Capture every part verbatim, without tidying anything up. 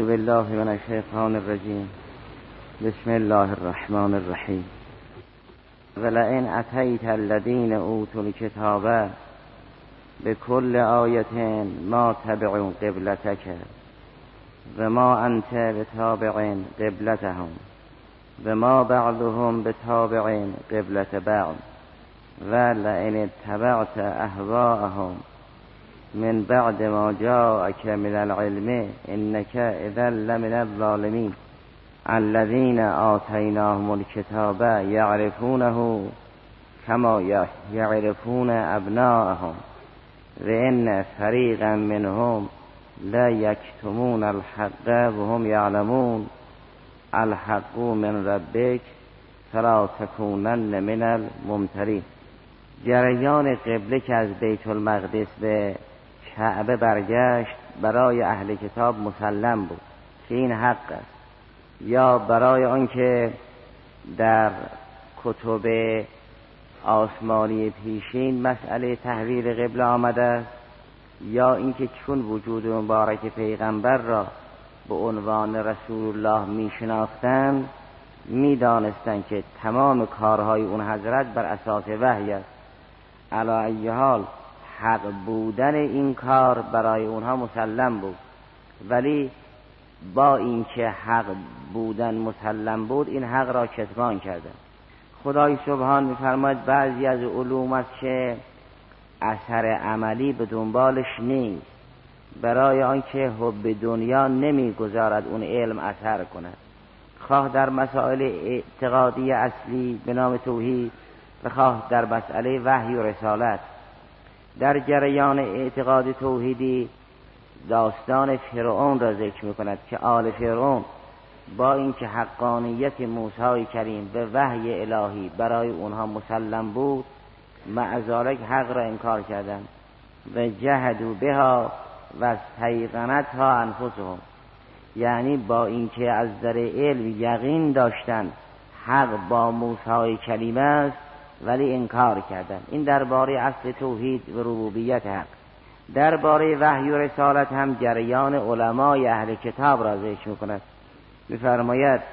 بالله من الشیطان الرجیم. بسم الله الرحمن الرحیم. ولئن اتیت الذین اوتوا الکتاب بكل آیة ما تبعوا قبلتک و ما انت بتابع قبلتهم و ما بعضهم بتابع قبلت بعض و لئن اتبعت اهواءهم من بعد ما جاءك من العلم انك اذا لمن الظالمین. الذين آتيناهم الكتاب يعرفونه كما يعرفون ابناءهم وان فريقا منهم لا يكتمون الحق وهم يعلمون الحق من ربك فلا تكونن من الممترين. جریان قبله که از بیت المقدس به کعبه برگشت برای اهل کتاب مسلم بود که این حق است، یا برای آنکه در کتب آسمانی پیشین مسئله تحویل قبله آمده است، یا اینکه چون وجود مبارک پیغمبر را به عنوان رسول الله میشناختند میدانستند که تمام کارهای اون حضرت بر اساس وحی است. علی ای حال حق بودن این کار برای اونها مسلم بود، ولی با اینکه حق بودن مسلم بود این حق را کتمان کردند. خدای سبحان می‌فرماید بعضی از علوم است که اثر عملی به دنبالش نیست، برای آنکه حب دنیا نمیگذارد اون علم اثر کند، خواه در مسائل اعتقادی اصلی به نام توحید و خواه در مسئله وحی و رسالت. در جریان اعتقاد توحیدی داستان فرعون را ذکر می‌کند که آل فرعون با اینکه حقانیت موسی کریم به وحی الهی برای اونها مسلم بود، مع ذلک حق را انکار کردند و جحدوا بها و استیقنتها انفسهم، یعنی با اینکه از در علم یقین داشتند حق با موسی کلیم است ولی انکار کردند. این درباره اصل توحید و ربوبیت حق. درباره وحی و رسالت هم جریان علمای اهل کتاب را ذکر می‌کند. می‌فرماید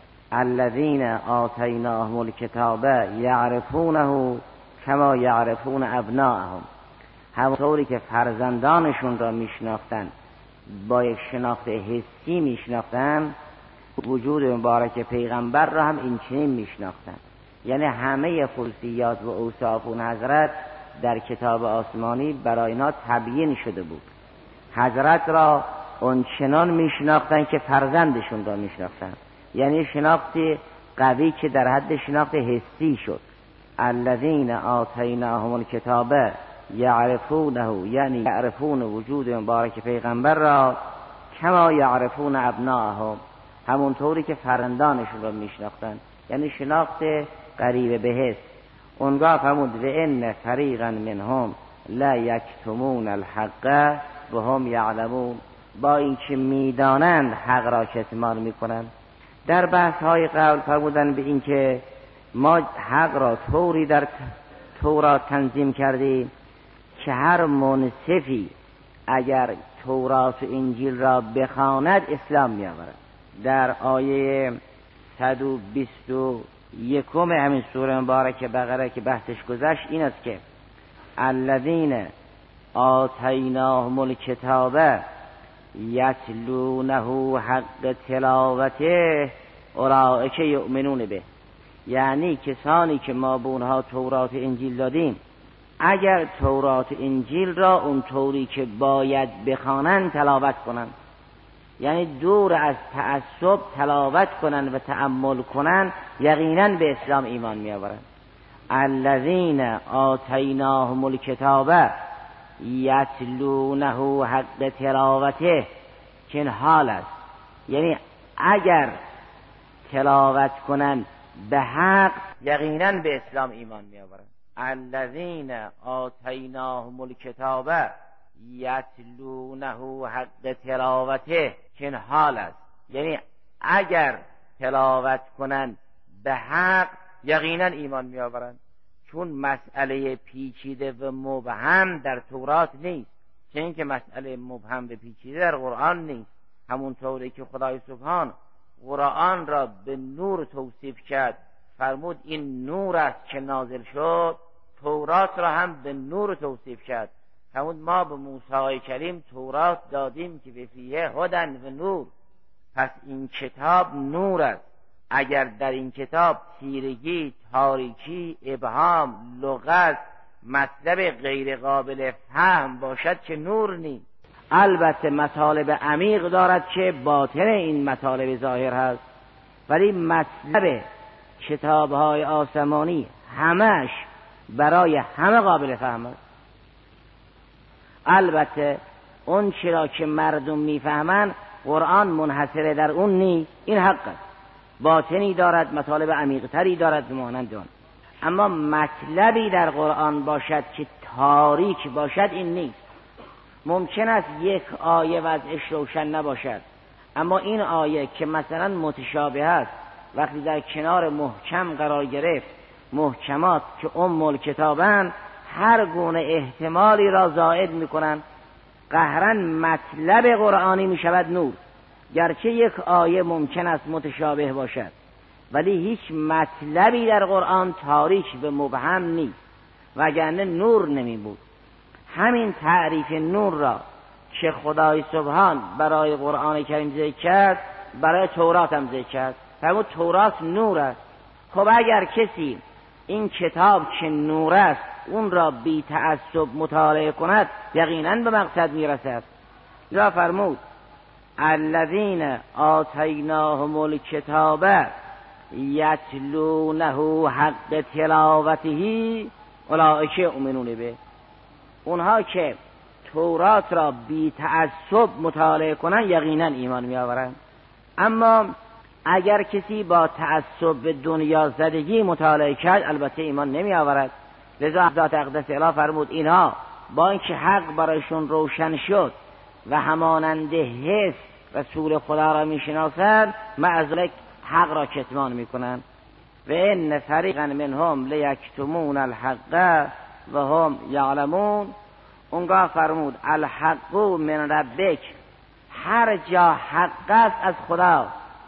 الذین آتیناهم الکتاب یعرفونه کما یعرفون ابناءهم، همونطوری که فرزندانشون را میشناختند با یک شناخت حسی میشناختند، وجود مبارک پیغمبر را هم این چنین میشناختند. یعنی همه خصوصیات و اوصاف اون حضرت در کتاب آسمانی برای اینا تبیین شده بود. حضرت را اون چنان میشناختند که فرزندشون را میشناختند، یعنی شناختی قوی که در حد شناخت حسی شد. الذین آتیناهم الکتاب یعرفونه، یعنی یعرفون وجود مبارک پیغمبر را کما یعرفون ابناءهم، همونطوری که فرزندانشون را میشناختند، یعنی شناخت قریب به حس. اونگاه فرمود و ان فریقا منهم لا یکتمون الحق و هم یعلمون، با اینکه میدانند حق را کتمان میکنند. در بحث های قبل فرمودن به اینکه ما حق را طوری در تورات تنظیم کردیم که هر منصفی اگر تورات و انجیل را بخواند اسلام میآورد. در آیه صد و بیست و یکم همین سوره مبارک بقره که بحثش گذشت این است که الذین آتیناهم الکتاب یتلونه حق تلاوته اولئک یؤمنون به، یعنی کسانی که ما به اونها تورات انجیل دادیم اگر تورات انجیل را اون طوری که باید بخوانند تلاوت کنند، یعنی دور از تعصب تلاوت کنند و تأمل کنند، یقینا به اسلام ایمان می آورند. الذین آتیناهم الکتاب یتلونه حق تلاوته، که این حال است، یعنی اگر تلاوت کنند به حق یقینا به اسلام ایمان می آورند. الذین آتیناهم الکتاب یتلونه حق تلاوته، که این حال است، یعنی اگر تلاوت کنند به حق یقینا ایمان می آورند. چون مسئله پیچیده و مبهم در تورات نیست، چون که مسئله مبهم و پیچیده در قرآن نیست. همونطوری که خدای سبحان قرآن را به نور توصیف کرد، فرمود این نور است که نازل شد، تورات را هم به نور توصیف کرد، فرمود ما به موسی کریم تورات دادیم که فیه هدی و نور. پس این کتاب نور است. اگر در این کتاب تیرگی، تاریکی، ابهام، لغت، مطلب غیر قابل فهم باشد که نور نیست. البته مطالب عمیق دارد که باطن این مطالب ظاهر هست، ولی مطلب کتاب‌های آسمانی همش برای همه قابل فهم است. البته اون چرا که مردم میفهمن قرآن منحصر در اون نیست، این حق است، باطنی دارد، مطالب عمیق‌تری دارد مانند آن. اما مطلبی در قرآن باشد که تاریک باشد این نیست. ممکن است یک آیه وضعش روشن نباشد، اما این آیه که مثلا متشابه است وقتی در کنار محکم قرار گرفت، محکمات که ام الکتابن هر گونه احتمالی را زائد میکنن، قهرن مطلب قرآنی میشود نور. گرچه یک آیه ممکن است متشابه باشد، ولی هیچ مطلبی در قرآن تاریک و مبهم نیست، وگرنه نور نمی بود. همین تعریف نور را که خدای سبحان برای قرآن کریم ذکر کرد، برای تورات هم ذکر کرد، فرمود تورات نور است. خب اگر کسی این کتاب که نور است اون را بی تعصب مطالعه کند، یقینا به مقصد میرسد. لذا فرمود الذین آتیناهم الکتاب یتلونه حق تلاوته اولئک یؤمنون به. اونها که تورات را بی تعصب مطالعه کنند یقینا ایمان می آورند. اما اگر کسی با تعصب به دنیا زدگی مطالعه کرد البته ایمان نمی آورد. لذا ذات اقدس اله فرمود اینها با اینکه حق برایشون روشن شد و همانند حس رسول خدا را می شناسند، معذالک حق را کتمان می کنند. و ان فریقا منهم لیکتمون الحق و هم یعلمون. اونگاه فرمود الحق من ربک، هر جا حق است از خدا،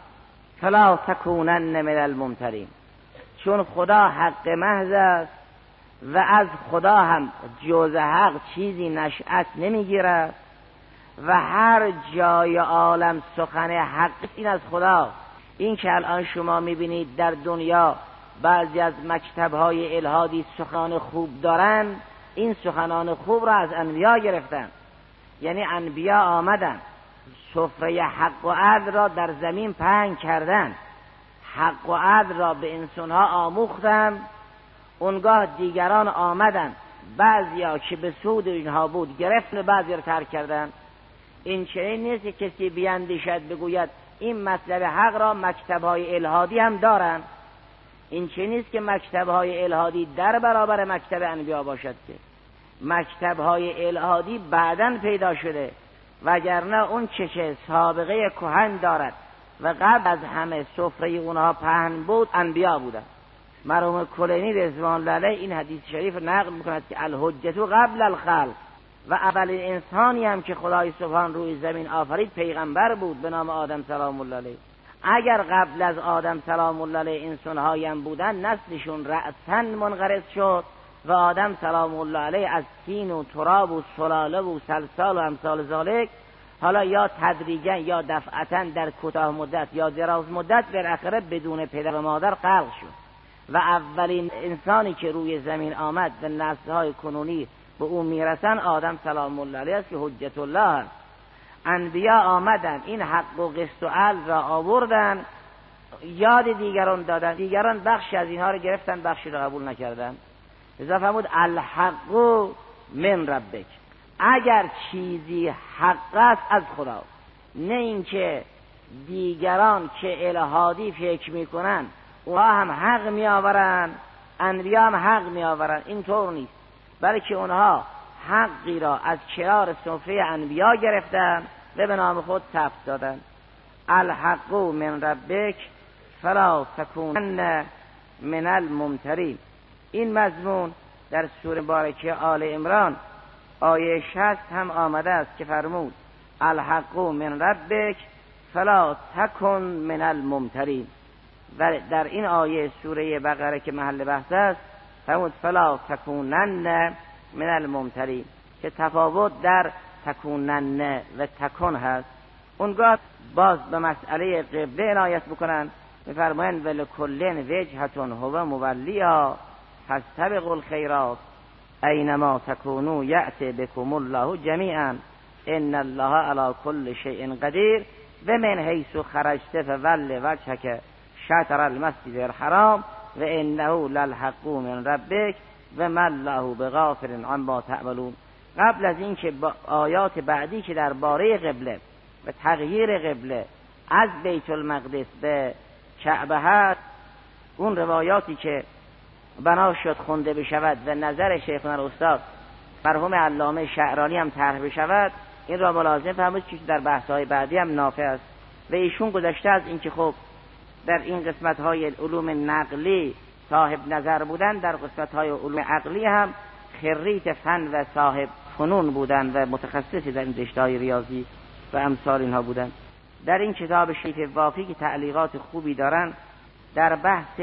فلا تکونن من الممترین. چون خدا حق محض است و از خدا هم جز حق چیزی نشأت نمیگیرد و هر جای عالم سخن حق این از خدا. این که الان شما میبینید در دنیا بعضی از مکتب‌های الهادی سخنان خوب دارن، این سخنان خوب را از انبیا گرفتن. یعنی انبیا آمدن سفره حق و عدل را در زمین پهن کردن، حق و عدل را به انسانها آموختن. اونگاه دیگران آمدن، بعضیا که به سود اینها بود گرفتن، بعضی را ترک کردن. این چنین نیست که کسی بیندیشد بگوید این مطلب حق را مکتب‌های الهادی هم دارن. این چه نیست که مکتب‌های الهادی در برابر مکتب انبیا باشد، که مکتب‌های الهادی بعداً پیدا شده، وگرنه اون چه چه سابقه کهن دارد و قبل از همه سفره اونها پهن بود انبیا بودند. مرحوم کلینی رضوان الله علیه این حدیث شریف نقل می‌کند که الحجة قبل الخلق، و اولین انسانی هم که خدای سبحان روی زمین آفرید پیغمبر بود به نام آدم سلام الله علیه. اگر قبل از آدم سلام الله علیه انسان‌هایی هم بودن، نسلشون رأساً منقرض شد و آدم سلام الله علیه از طین و تراب و سلاله و سلسال و امثال ذالک، حالا یا تدریجا یا دفعتاً در کوتاه مدت یا دراز مدت بالاخره بدون پدر و مادر خلق شد. و اولین انسانی که روی زمین آمد به نسل‌های کنونی به اون میرسن آدم سلام الله علیه است که حجت الله است. انبیا آمدن این حق و قسط و عدل را آوردن، یاد دیگران دادن، دیگران بخشی از اینها رو گرفتن، بخشی رو قبول نکردن. لذا فرمود الحق من ربک، اگر چیزی حق است از خدا، نه اینکه دیگران که الهادی فکر میکنن اونها هم حق میآورن، انبیا هم حق میآورن، اینطور نیست، بلکه اونها حقی را از کنار سفره انبیا گرفتن و به نام خود ثبت دادن. الحق من ربک فلا تکونن من الممترین. این مضمون در سوره مبارکه آل عمران آیه شصت هم آمده است که فرمود الحق من ربک فلا تکن من الممترین. و در این آیه سوره بقره که محل بحث است فرمود فلا تکونن من الممترین، که تفاوت در تکونن و تکن هست. اونگاه باز به مسئله قبله عنایت بکنن، میفرمایند ولکل وجهتون هو مولیها فاستبقوا الخیرات اینما تکونوا یأتی بکم الله جمیعا ان الله علی کل شیء قدیر و من حیث خرجت فول وجهک شطر المسجد الحرام و انه للحق من ربک و ما الله بغافل عما تعملون. قبل از این که با آیات بعدی که درباره قبله و تغییر قبله از بیت المقدس به کعبه هست، اون روایاتی که بنا شد خونده بشود و نظر شیخنا الاستاد مرحوم علامه شعرانی هم طرح بشود، این را ملازم فهمید که در بحث‌های بعدی هم نافع است. و ایشون گذشته از اینکه خب در این قسمت‌های علوم نقلی صاحب نظر بودن، در قسمت‌های علوم عقلی هم خریت فن و صاحب فنون بودن و متخصصی در این رشته‌های ریاضی و امثال اینها بودن. در این کتاب شیخ وافی که تعلیقات خوبی دارن در بحث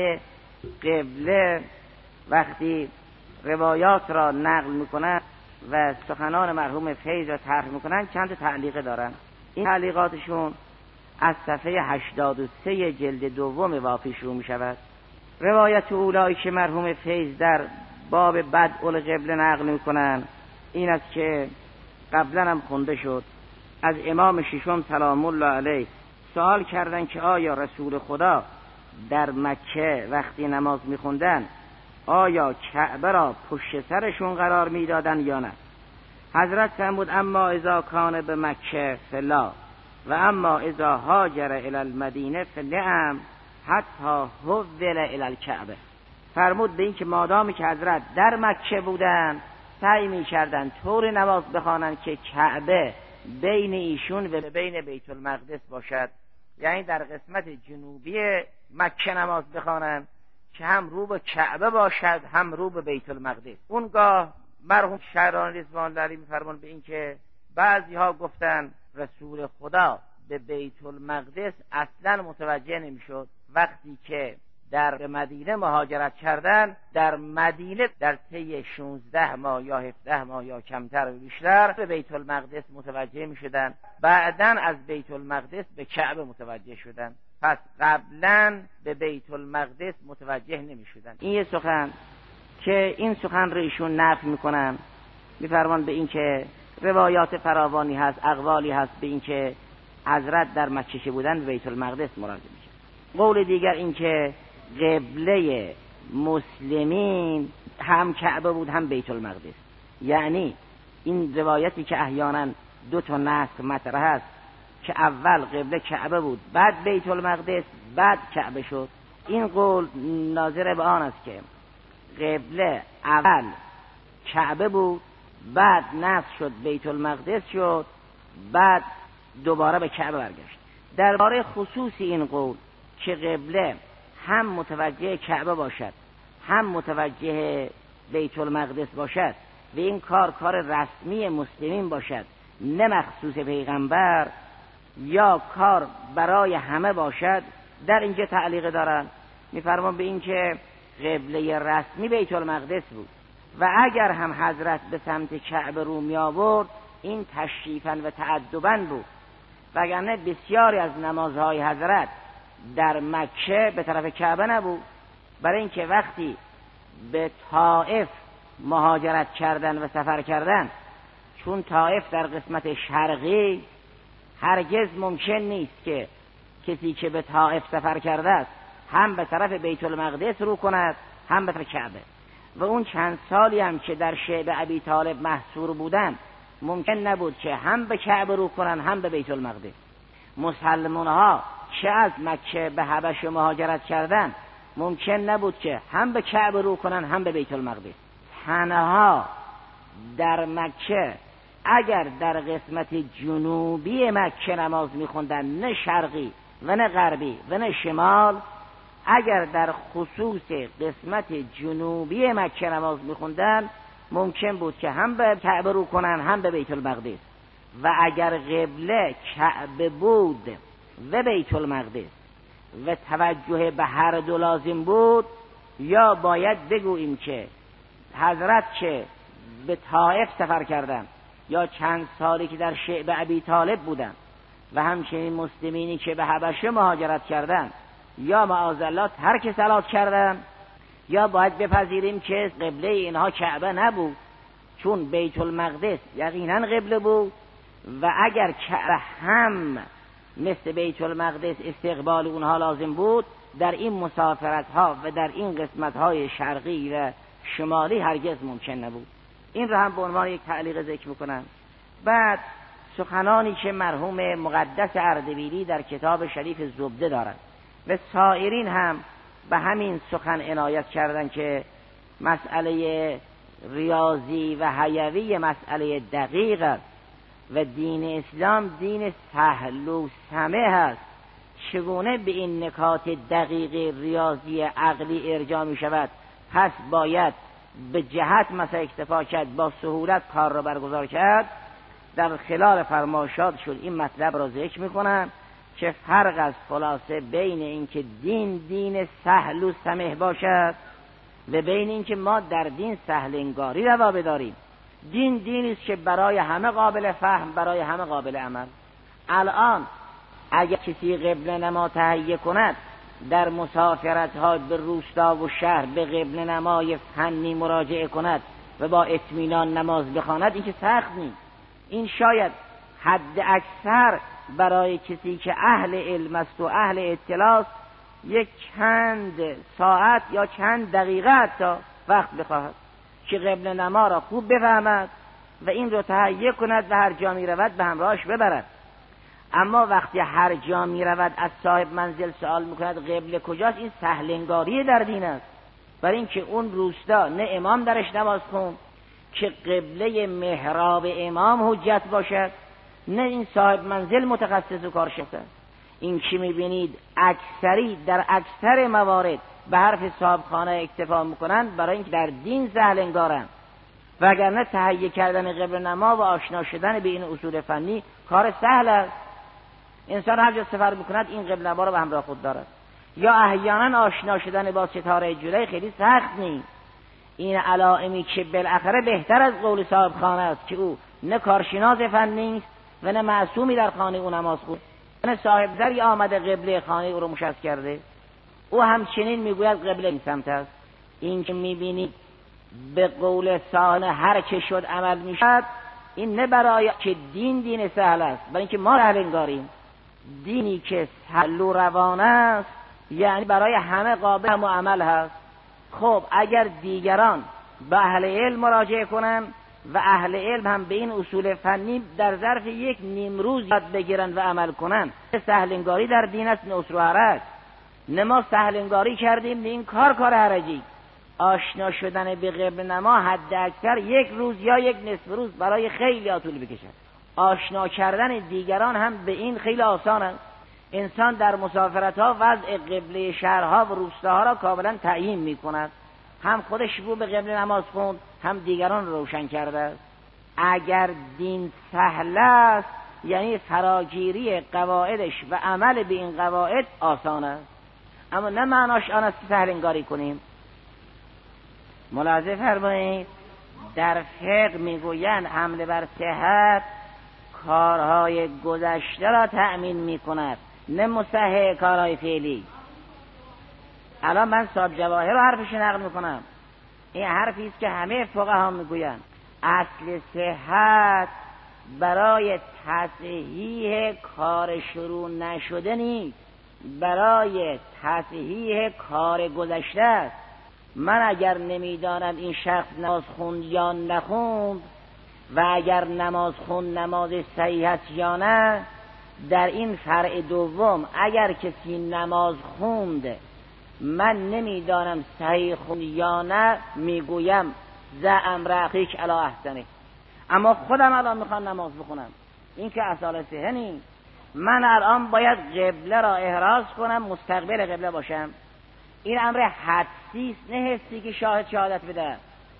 قبله وقتی روایات را نقل میکنن و سخنان مرحوم فیض را طرح میکنن چند تعلیق دارن. این تعلیقاتشون از صفحه هشتاد و سه جلد دوم وافی شروع میشود. روایت اولایی که مرحوم فیض در باب بدء القبله نقل میکنن این است که قبلا هم خونده شد، از امام ششم سلام الله علیه سوال کردن که آیا رسول خدا در مکه وقتی نماز میخوندن آیا کعبه را پشت سرشون قرار میدادن یا نه؟ حضرت فرمود اما اذا کان به مکه فلا و اما اذا هاجر الی المدینه فنعم حتی حول الی الکعبه. فرمود به این که مادامی که حضرت در مکه بودن سعی میکردن طور نماز بخوانن که کعبه بین ایشون و بین بیت المقدس باشد، یعنی در قسمت جنوبی مکه نماز بخوانن که هم رو به کعبه باشد هم رو به بیت المقدس. اونگاه مرحوم شعرانی رضوان الله علیه میفرمان به این که بعضی ها گفتن رسول خدا به بیت المقدس اصلا متوجه نمیشد. وقتی که در مدینه مهاجرت کردن، در مدینه در طی شانزده ماه یا هفده ماه یا کمتر و بیشتر به بیت المقدس متوجه می شدن، بعداً از بیت المقدس به کعبه متوجه شدن، پس قبلاً به بیت المقدس متوجه نمی شدن. این یه سخن که این سخن رو ایشون نفی میکنن، میفرمان به این که روایات فراوانی هست، اقوالی هست به این که حضرت در مکه بودن به بیت المقدس مراجعه میشه. قول دیگر این که قبله مسلمین هم کعبه بود هم بیت المقدس، یعنی این روایتی که احیانا دو تا نسخ مطرح است که اول قبله کعبه بود بعد بیت المقدس بعد کعبه شد، این قول ناظر به آن است که قبله اول کعبه بود بعد نسخ شد بیت المقدس شد بعد دوباره به کعبه برگشت. درباره خصوص این قول که قبله هم متوجه کعبه باشد هم متوجه بیت المقدس باشد و این کار کار رسمی مسلمین باشد نه مخصوص پیغمبر، یا کار برای همه باشد، در اینجا تعلیق دارن. میفرمان به این که قبله رسمی بیت المقدس بود و اگر هم حضرت به سمت کعبه رو می آورد این تشریفاً و تأدباً بود، وگرنه بسیاری از نمازهای حضرت در مکه به طرف کعبه نبود، برای اینکه وقتی به طائف مهاجرت کردن و سفر کردن، چون طائف در قسمت شرقی هرگز ممکن نیست که کسی که به طائف سفر کرده است هم به طرف بیت المقدس رو کند هم به طرف کعبه، و اون چند سالی هم که در شعب ابی طالب محصور بودن ممکن نبود که هم به کعبه رو کنن هم به بیت المقدس. مسلمان ها که از مکه به حبشه مهاجرت کردن ممکن نبود که هم به کعبه رو کنن هم به بیت المقدس. تنها در مکه اگر در قسمت جنوبی مکه نماز میخوندن، نه شرقی و نه غربی و نه شمال، اگر در خصوص قسمت جنوبی مکه نماز میخوندن ممکن بود که هم به کعبه رو کنن هم به بیت المقدس، و اگر قبله کعبه بود و بیت المقدس و توجه به هر دو لازم بود، یا باید بگوییم که حضرت که به طائف سفر کردند یا چند سالی که در شعب ابی طالب بودند و همچنین مسلمینی که به حبشه مهاجرت کردند یا معاذالله ترک صلات کردند، یا باید بپذیریم که قبله اینها کعبه نبود، چون بیت المقدس یقینا قبله بود و اگر کعبه هم مثل بیت المقدس استقبال اونها لازم بود، در این مسافرت ها و در این قسمت های شرقی و شمالی هرگز ممکن نبود. این رو هم به عنوان یک تعلیق ذکر میکنم. بعد سخنانی که مرحوم مقدس اردبیلی در کتاب شریف زبده دارند و سایرین هم به همین سخن عنایت کردن که مسئله ریاضی و حیوی مسئله دقیق است و دین اسلام دین سهل و سمح است. چگونه به این نکات دقیق ریاضی عقلی ارجاع می شود؟ پس باید به جهت مثلا اکتفا کرد، با سهولت کار را برگزار کرد. در خلال فرمایشات شد این مطلب را ذکر می کنم که فرق از خلاصه بین این که دین دین سهل و سمح باشد و بین این که ما در دین سهل انگاری روا بداریم. دین دینی است که برای همه قابل فهم، برای همه قابل عمل. الان اگر کسی قبله نما تهیه کند در مسافرت ها به روستا و شهر به قبله نمای فنی مراجعه کند و با اطمینان نماز بخواند، این که سخت نیست. این شاید حد اکثر برای کسی که اهل علم است و اهل اطلاع است یک چند ساعت یا چند دقیقه تا وقت بخواهد که قبله نما را خوب بفهمد و این رو تهیه کند و هر جا می رود به همراهش ببرد. اما وقتی هر جا می رود از صاحب منزل سوال می کند قبله کجاست، این سهل انگاری در دین است. برای اینکه اون روستا نه امام درش نماز خوند که قبله محراب امام حجت باشد، نه این صاحب منزل متخصص و کارشناس است. این که می بینید اکثری در اکثر موارد به حرف صاحب خانه اکتفا میکنند برای اینکه در دین سهل انگارند، وگرنه تهیه کردن قبله نما و آشنا شدن به این اصول فنی کار سهل است. انسان هر جا سفر میکند این قبله نما رو به همراه خود دارد. یا احیانا آشنا شدن با ستاره جلوی خیلی سخت نیست. این علائمی که بالاخره بهتر از قول صاحب خانه است که او نه کارشناس فنی است و نه معصومی در خانه او نماز خود، نه صاحب زری آمده قبله خانه او رو مشخص کرده، او همچنین میگوید قبله این سمت است. این که میبینی به قول صاحب هر که شد عمل میشد، این نه برای که دین دین سهل است، برای اینکه ما سهل انگاریم. دینی که سهل و روان است یعنی برای همه قابل هم و عمل هست. خب اگر دیگران به اهل علم مراجعه کنند و اهل علم هم به این اصول فنی در ظرف یک نیم روز یاد بگیرن و عمل کنن، سهل انگاری در دین است، نه اسر و حرج. نه ما سهل انگاری کردیم، نه این کار کار حرجی. آشنا شدن به قبله نما حد اکثر یک روز یا یک نصف روز برای خیلی طول بکشد. آشنا کردن دیگران هم به این خیلی آسان است. انسان در مسافرت ها وضع قبله شهرها و روستاها را کاملا تعیین می کند. هم خودش رو به قبله نماز خوند، هم دیگران رو روشن کرده است. اگر دین سهل است یعنی فراگیری قواعدش و عمل به این قواعد آسان است، اما نه معناش آن است که سهل انگاری کنیم. ملاحظه فرمایید در فقه میگویند حمله بر صحت کارهای گذشته را تأمین میکند، نه مصحح کارهای فعلی. الان من صاحب جواهر رو حرفش نقل میکنم، این حرفی است که همه فقها میگویند اصل صحت برای تصحیح کار شروع نشده نیست، برای تصحیح کار گذشته است. من اگر نمیدانم این شخص نماز خوند یا نخوند و اگر نماز خوند نماز صحیح است یا نه، در این فرع دوم اگر کسی نماز خوند من نمیدانم صحیح خوند یا نه، میگویم زعم رقیق علی احسنه، اما خودم الان میخوام نماز بخونم، این که اصال صحه نیست. من الان باید قبله را احراز کنم، مستقبل قبله باشم. این امر حدسی است، نه حسی که شاهد شهادت بده.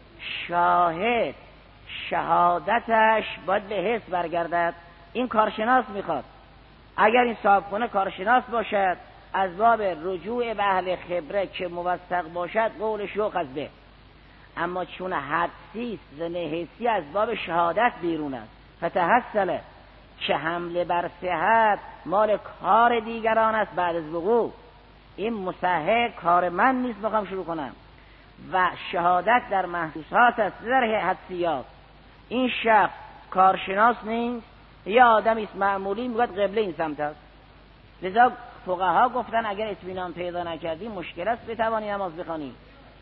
شاهد شهادتش باید به حس برگردد. این کارشناس میخواد. اگر این صاحبخونه کارشناس باشد از باب رجوع به اهل خبره که موثق باشد قول شوق از به، اما چون حدسی زن حسی از باب شهادت بیرون است فتحصل که حمله بر صحت مال کار دیگران است بعد از وقوع. این مصحح کار من نیست بخوام شروع کنم و شهادت در محسوسات است در حدسیات. این شخص کارشناس نیست یا آدمی است معمولی میگوید قبله این سمت است. لذا فقها گفتن اگر اطمینان پیدا نکردی مشکل است بتوانی نماز بخوانی.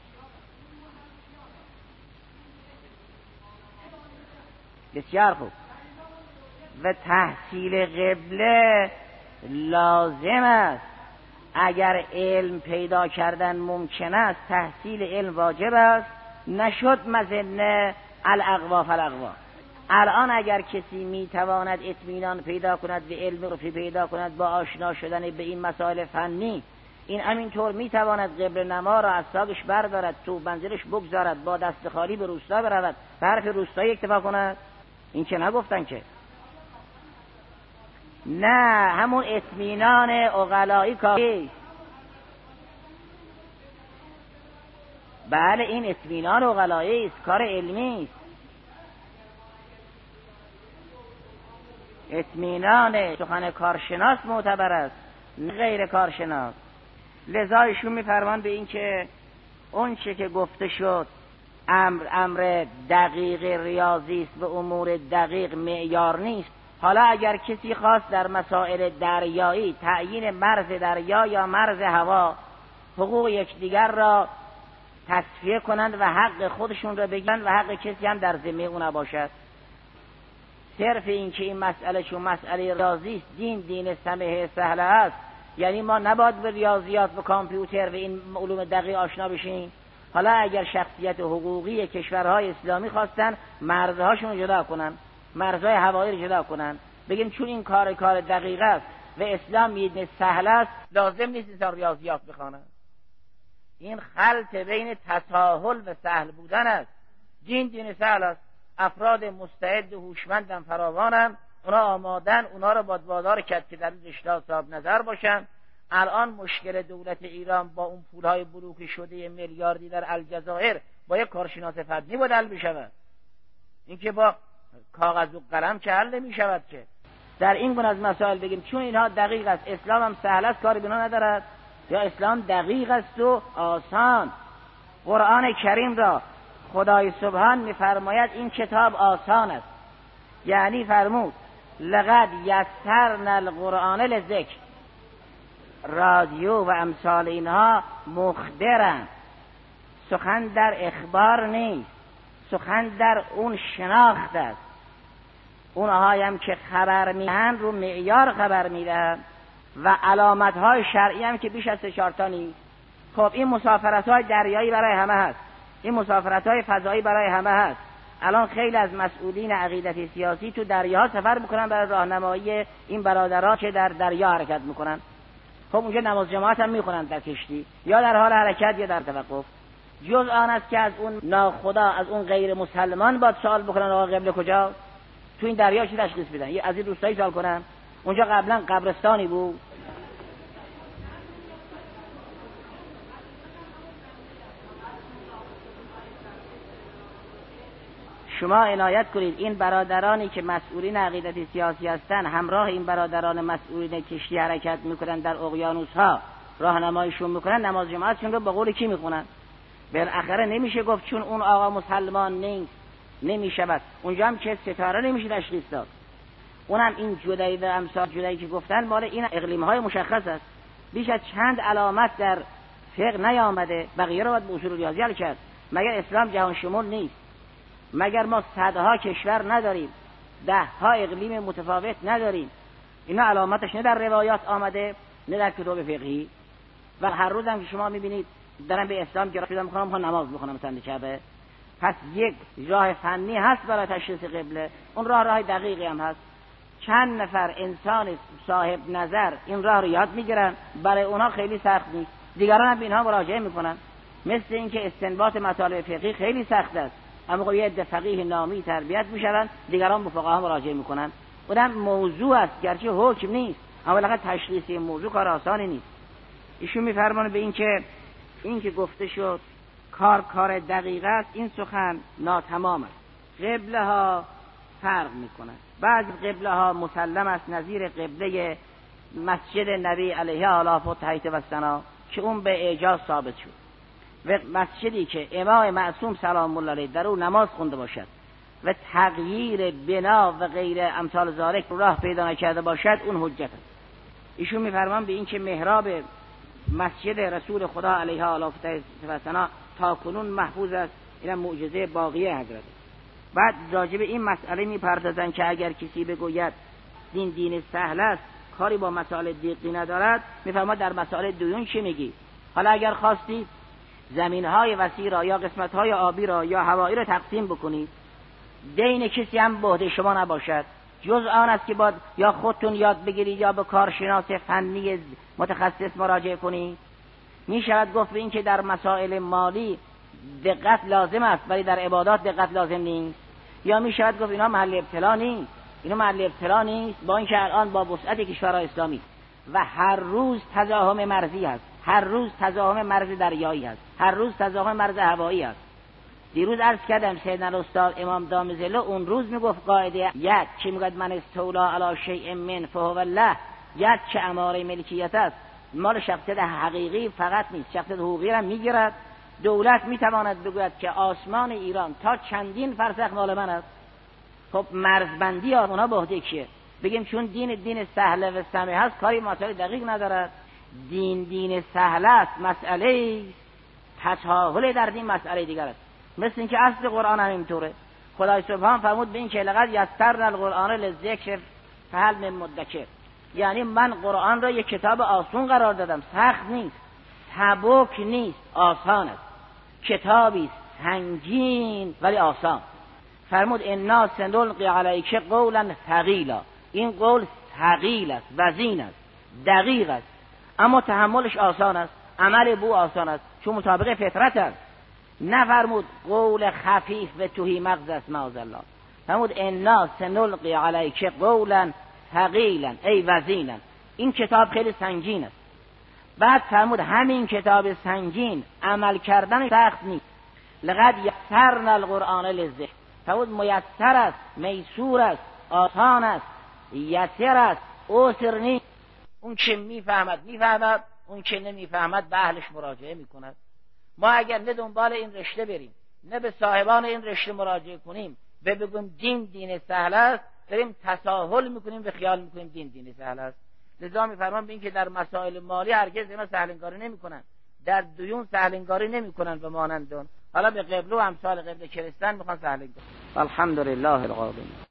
بسیار خوب. و تحصیل قبله لازم است. اگر علم پیدا کردن ممکن است تحصیل علم واجب است. نشد مظنه الاقوا فالاقوا. الان اگر کسی میتواند اطمینان پیدا کند و علم رو پیدا کند با آشنا شدن به این مسائل فنی، این همینطور میتواند قبل نما را از ساقش بردارد، تو منزلش بگذارد، با دست خالی به روستا برود، به حرف روستایی اکتفا کند. این که نگفتن که نه، همون اطمینان عقلایی کافی. بله این اطمینان عقلایی است، کار علمی است. اطمینان سخن کارشناس معتبر است نه غیر کارشناس. لذا ایشون میفرمان به این که اون چه که گفته شد امر امر دقیق ریاضی است و امور دقیق معیار نیست. حالا اگر کسی خواست در مسائل دریایی تعیین مرز دریا یا مرز هوا حقوق یکدیگر را تصفیه کنند و حق خودشون را بگیرند و حق کسی هم در ذمه اون نباشد، صرف این که این مسئله چون مسئله ریاضی است دین دین سمح سهل است، یعنی ما نباید به ریاضیات و کامپیوتر و این علوم دقیق آشنا بشیم. حالا اگر شخصیت حقوقی کشورهای اسلامی خواستن مرزهاشون رو جدا کنن، مرزهای هوایی رو جدا کنن، بگیم چون این کار کار دقیق است و اسلام دین سهل است لازم نیست انسان ریاضیات بخونه. این خلط بین تساهل و سهل بودن است. دین دین سهل است، افراد مستعد و هوشمندن فراوانن، اونا آمادن، اونا رو باید وادار کرد که در این رشته صاحب نظر باشن. الان مشکل دولت ایران با اون پولهای بلوکی شده میلیاردی در الجزایر با یک کارشناس فنی باید حل بشود. این که با کاغذ و قلم که حل نمی شود که. در این گونه از مسائل بگیم چون اینها دقیق است، اسلام هم سهل است، کاری بنا ندارد، یا اسلام دقیق است و آسان. قرآن کریم را خدای سبحان می‌فرماید این کتاب آسان است، یعنی فرمود لقد یسرنا القرآن للذکر. رادیو و امثال اینها مخبرند، سخن در اخبار نیست، سخن در اون شناخت است. اونهایی هم که خبر میدن رو معیار خبر میدن و علامت های شرعی هم که بیش از سه چهار تا نیست. خب این مسافرت های دریایی برای همه هست، این مسافرت های فضایی برای همه هست. الان خیلی از مسئولین عقیدتی سیاسی تو دریا سفر میکنن برای راهنمایی این برادرها که در دریا حرکت میکنن. خب اونجا نماز جماعت هم میخونن در کشتی یا در حال حرکت یا در توقف. جز آن است که از اون ناخدا، از اون غیر مسلمان باید سوال بکنن آقا قبله کجا؟ تو این دریا چی تشخیص بدن؟ یه از این روستایی سوال کنن اونجا قبلا قبرستانی بود. شما عنایت کنید این برادرانی که مسئولین عقیدتی سیاسی هستند همراه این برادران مسئولین کشتی حرکت میکنن در اقیانوس ها راهنماییشون میکنن، نماز جماعتشون رو با قول کی میخونن؟ بالاخره نمیشه گفت چون اون آقا مسلمان نیست نمیشود. اونجا هم که ستاره نمیشه تشخیص داد. اونم این جدایی و امثال جدایی که گفتن مال این اقلیم های مشخص است. بیش از چند علامت در فقه نیامده، بقیه رو باید به اصول ریاضی حل کرد. مگر اسلام جهان شمول نیست؟ مگر ما صدها کشور نداریم، ده ها اقلیم متفاوت نداریم؟ اینا علامتش نه در روایات آمده نه در کتاب فقهی. و هر روز هم که شما میبینید دارن به اسلام گرایش پیدا میکنن، میخوان نماز بخونن مثلا کعبه. پس یک راه فنی هست برای تشخیص قبله، اون راه راه دقیقی هم هست. چند نفر انسان صاحب نظر این راه رو یاد میگیرن، برای اونها خیلی سخت نیست، دیگران هم به اینها مراجعه میکنن. مثل اینکه استنباط مطالب فقهی خیلی سخت است، اما خب یه عده فقیه نامی تربیت میشن، دیگران به فقها مراجعه میکنن. اونم موضوع است گرچه حکم نیست. اما بالاخره تشخیص این موضوع کار آسانی نیست. ایشون میفرمانه به این که این که گفته شد کار کار دقیق است، این سخن ناتمام است. قبله ها فرق میکنند. بعضی قبله ها مسلم است، نظیر قبله مسجد نبی علیه آلاف و تحیط و سنا که اون به اعجاز ثابت شد، و مسجدی که امام معصوم سلام الله علیه در اون نماز خونده باشد و تغییر بنا و غیر امثال ذالک راه پیدا نکرده باشد، اون حجت است. ایشون میفرمان به این که محراب مسجد رسول خدا علیه آلاف و تحیط و سنا تا کنون محفوظ است. این معجزه باقیه حضرت. بعد راجب این مسئله میپردازن که اگر کسی بگوید دین دین سهل است، کاری با مسائل دقیقی ندارد، میفرماد در مسائل دویون چی میگی؟ حالا اگر خواستید زمینهای وسیع را یا قسمتهای آبی را یا هوایی را تقسیم بکنید، دین کسی هم به عهده شما نباشد، جز آن است که باید یا خودتون یاد بگیرید یا به کارشناس فنی متخصص مراجعه کنید. میشود گفت به این که در مسائل مالی دقت لازم است ولی در عبادات دقت لازم نیست، یا میشود گفت اینا محل ابتلا نیست، اینا محل ابتلا نیست، با اینکه الان با وسعت کشورهای اسلامی و هر روز تزاحم مرزی است، هر روز تزاحم مرز دریایی است، هر روز تزاحم مرز هوایی است. دیروز عرض کردم سیدنا الاستاد امام دامزله اون روز میگفت قاعده یک که میگه من استولا علی شیء من فهو الله، یک که اماره ملکیت است مال شخصیت حقیقی فقط نیست، شخصیت حقوقی را میگیرد. دولت میتواند بگوید که آسمان ایران تا چندین فرسخ مال من است. خب مرزبندی آنها به عهده کیه؟ بگیم چون دین دین سهل و سمح هست کاری مسائل دقیق ندارد. دین دین سهل است، مسئله تساهل در دین مسئله دیگر است. مثل اینکه اصل قرآن هم اینطوره. خدای سبحان فرمود به این که لقد یسرنا القرآن للذکر فهل من مدکر، یعنی من قرآن را یک کتاب آسون قرار دادم، سخت نیست، سبک نیست، آسان است. کتابی سنگین ولی آسان. فرمود انا سنلقی علیک قولا ثقیلا، این قول ثقیل است، وزین است، دقیق است، اما تحملش آسان است، عمل بو آسان است، چون مطابق فطرت است. نفرمود قول خفیف و توهی مغز است، معاذالله. فرمود انا سنلقی علیک قولا ثقیلا ای وزینا، این کتاب خیلی سنگین است. بعد فرمود همین کتاب سنگین عمل کردن سخت نیست. لقد یسرنا القرآن للذکر، فرمود میسر است، میسور است، آسان است، یسر است، عسر نیست. اون که میفهمد میفهمد، اون که نمیفهمد به اهلش مراجعه میکند. ما اگر نه دنبال این رشته بریم نه به صاحبان این رشته مراجعه کنیم و بگیم دین دین سهل است، داریم تساهل میکنیم و خیال میکنیم دین دین سهل است. لذا میفرمان به این که در مسائل مالی هرگز اینا سهلنگاری نمیکنن، در دیون سهلنگاری نمیکنن و مانندون. حالا به قبله و امثال قبله کریستن میخوان سهلنگاری. الحمدلله العالمین.